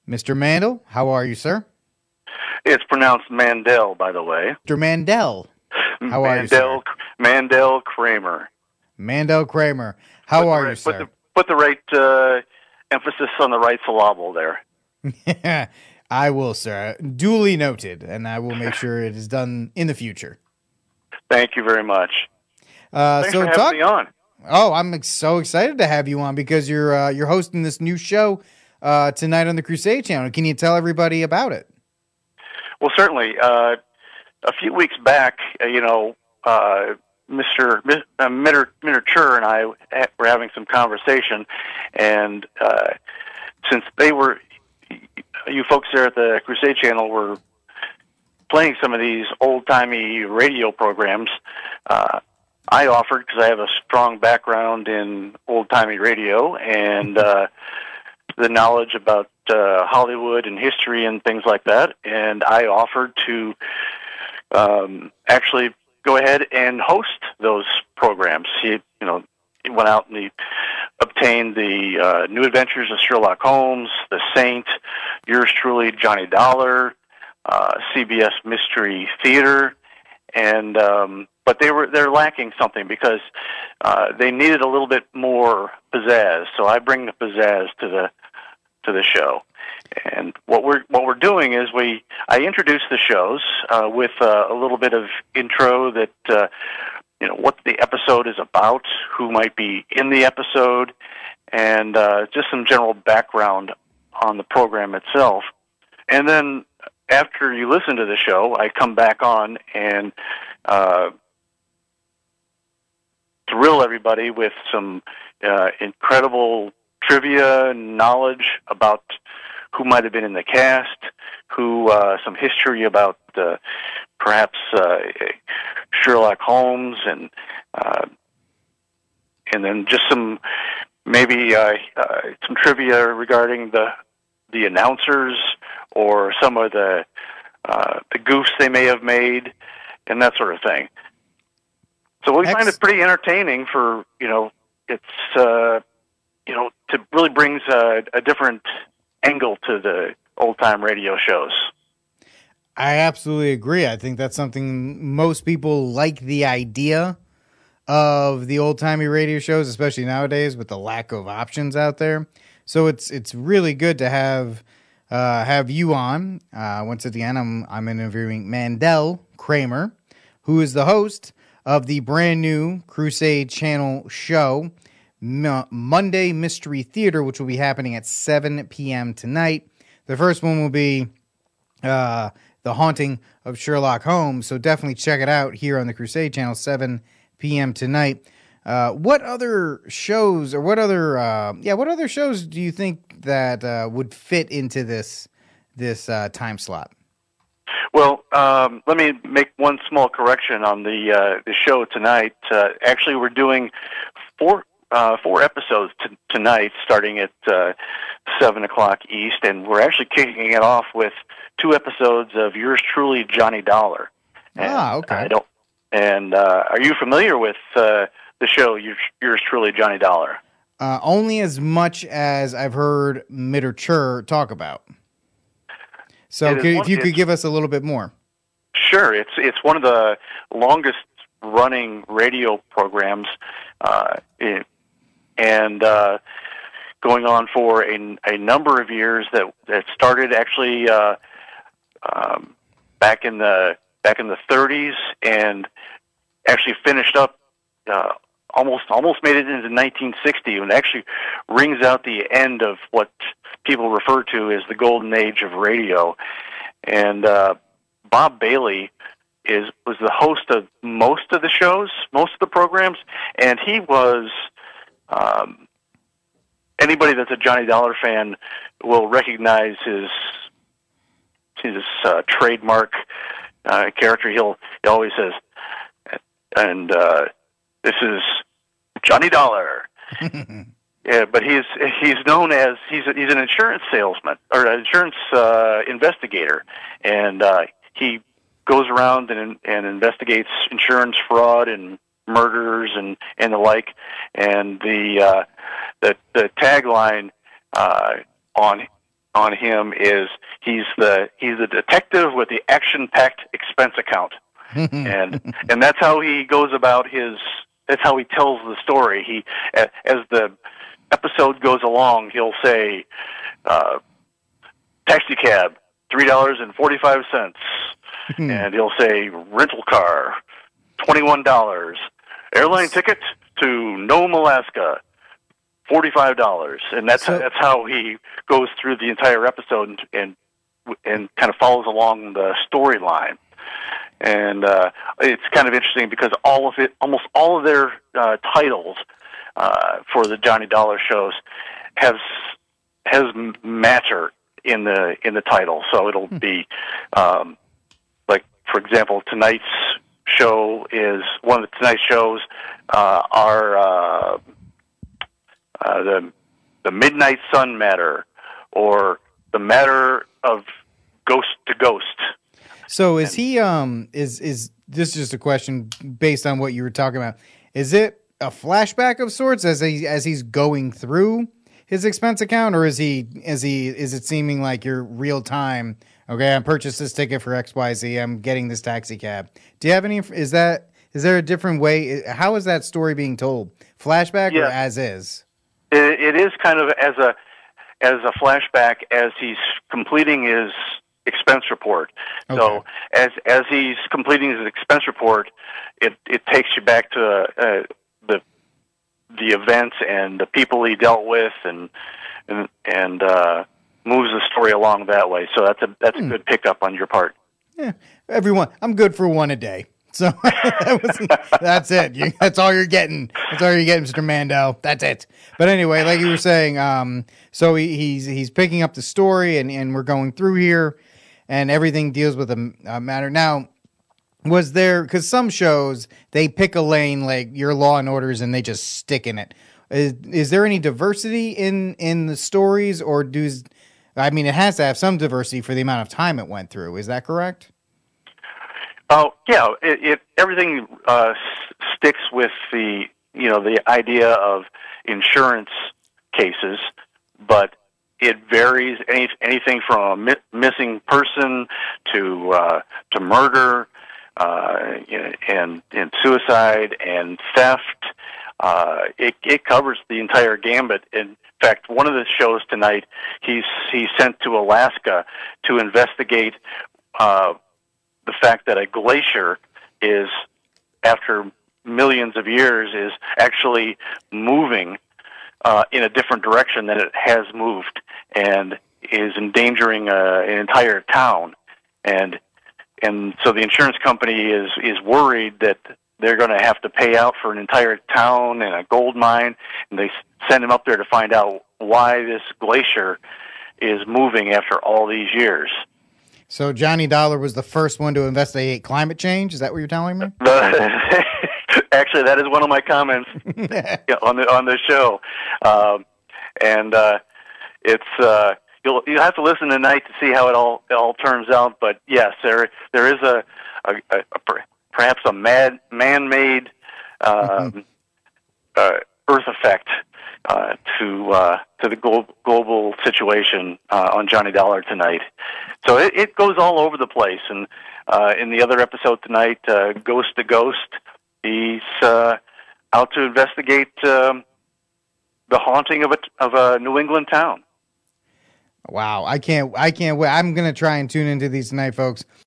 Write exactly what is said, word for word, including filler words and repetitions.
Mister Mandel, how are you, sir? It's pronounced Mandel, by the way. Mister Mandel, how are you, sir? Mandel Kramer. Mandel Kramer, how put are right, you, sir? Put the, put the right uh, emphasis on the right syllable there. I will, sir. Duly noted, and I will make sure it is done in the future. Thank you very much. Uh, Thanks so for having talk- me on. Oh, I'm ex- so excited to have you on because you're uh, you're hosting this new show uh, tonight on the Crusade Channel. Can you tell everybody about it? Well, certainly. Uh, a few weeks back, uh, you know, uh, Mister Uh, Mitter, Mitter and I were having some conversation, and uh, since they were, you folks there at the Crusade Channel were playing some of these old-timey radio programs, uh, I offered, because I have a strong background in old-timey radio and uh, the knowledge about uh, Hollywood and history and things like that, and I offered to um, actually go ahead and host those programs. He, you know, he went out and he obtained the uh, New Adventures of Sherlock Holmes, The Saint, yours truly, Johnny Dollar, uh, C B S Mystery Theater, and um, but they were they're lacking something because uh, they needed a little bit more pizzazz. So I bring the pizzazz to the to the show. And what we're what we're doing is we I introduce the shows uh, with uh, a little bit of intro that uh, you know what the episode is about, who might be in the episode, and uh, just some general background on the program itself. And then after you listen to the show, I come back on and uh, thrill everybody with some uh, incredible trivia knowledge about who might have been in the cast, who uh, some history about uh, perhaps uh, Sherlock Holmes, and uh, and then just some maybe uh, uh, some trivia regarding the the announcers or some of the uh, the goofs they may have made, and that sort of thing. So we Ex- find it pretty entertaining. For you know, it's uh, you know, to really brings a, a different angle to the old-time radio shows. I absolutely agree. I think that's something most people like, the idea of the old-timey radio shows, especially nowadays with the lack of options out there. So it's it's really good to have uh, have you on. Uh, once again, I'm I'm interviewing Mandel Kramer, who is the host of the brand new Crusade Channel show, M- Monday Mystery Theater, which will be happening at seven p.m. tonight. The first one will be uh, The Haunting of Sherlock Holmes, so definitely check it out here on the Crusade Channel, seven p.m. tonight. Uh, what other shows, or what other, uh, yeah, what other shows do you think that uh, would fit into this this uh, time slot? Well, um, let me make one small correction on the uh, the show tonight. Uh, actually, we're doing four. Uh, four episodes t- tonight, starting at uh, seven o'clock East, and we're actually kicking it off with two episodes of yours truly, Johnny Dollar. And ah, okay. I don't. And uh, are you familiar with uh, the show, yours, yours truly, Johnny Dollar? Uh, only as much as I've heard Mitter talk about. So, could, one, if you could give us a little bit more. Sure, it's it's one of the longest running radio programs. Uh, it, and uh, going on for a, a number of years. That that started actually uh, um, back in the back in the thirties, and actually finished up uh, almost almost made it into nineteen sixty, and actually rings out the end of what people refer to as the golden age of radio. And uh, Bob Bailey is was the host of most of the shows, most of the programs, and he was. Um, anybody that's a Johnny Dollar fan will recognize his his uh, trademark uh, character. He'll he always says, and uh, this is Johnny Dollar. Yeah, but he's he's known as he's a, he's an insurance salesman or an insurance uh, investigator, and uh, he goes around and and investigates insurance fraud and murders and, and the like. And the uh, the the tagline uh, on on him is he's the he's the detective with the action-packed expense account, and and that's how he goes about his. That's how he tells the story. He as the episode goes along, he'll say, uh, "Taxi cab, three dollars and forty-five cents," and he'll say, "Rental car, twenty-one dollars." Airline ticket to Nome, Alaska, forty-five dollars, and that's So- that's how he goes through the entire episode and and, and kind of follows along the storyline. And uh, it's kind of interesting because all of it, almost all of their uh, titles uh, for the Johnny Dollar shows has has matter in the in the title. So it'll be um, like, for example, tonight's show is one of the tonight's shows uh, are uh, uh, the the Midnight Sun matter, or the matter of Ghost to Ghost. So is he um is is this is just a question based on what you were talking about? Is it a flashback of sorts as he as he's going through his expense account, or is he is he is it seeming like you're real time? Okay, I purchased this ticket for X Y Z. I'm getting this taxi cab. Do you have any? Is that is there a different way? How is that story being told? Flashback Yeah. or as is? It, it is kind of as a as a flashback as he's completing his expense report. Okay. So as as he's completing his expense report, it it takes you back to uh, the the events and the people he dealt with, and and and uh, moves the story along that way. So that's a that's a good pickup on your part. Yeah, everyone. I'm good for one a day. So that was, that's it. You, that's all you're getting. That's all you're getting, Mister Mando. That's it. But anyway, like you were saying, um, so he, he's he's picking up the story, and, and we're going through here, and everything deals with a, a matter. Now, was there, because some shows they pick a lane like your Law and Orders, and they just stick in it. Is, is there any diversity in in the stories, or does I mean it has to have some diversity for the amount of time it went through? Is that correct? Oh yeah, it, it everything uh, s- sticks with the you know the idea of insurance cases, but it varies any, anything from a mi- missing person to uh, to murder uh, and and suicide and theft. Uh, it it covers the entire gambit. In fact, one of the shows tonight, he's he's sent to Alaska to investigate. Uh, the fact that a glacier is, after millions of years, is actually moving uh, in a different direction than it has moved, and is endangering uh, an entire town. And and so the insurance company is is worried that they're going to have to pay out for an entire town and a gold mine, and they send him up there to find out why this glacier is moving after all these years. So Johnny Dollar was the first one to investigate climate change. Is that what you're telling me? The, actually, that is one of my comments yeah, on the on the show, um, and uh, it's uh, you'll you have to listen tonight to see how it all it all turns out. But yes, there there is a, a, a, a perhaps a mad man-made um, Mm-hmm. uh, Earth effect uh, to uh, to the glo- global situation uh, on Johnny Dollar tonight. So it, it goes all over the place. And uh, in the other episode tonight, uh, Ghost to Ghost, he's uh, out to investigate um, the haunting of a of a New England town. Wow, I can't, I can't wait. I'm gonna try and tune into these tonight, folks.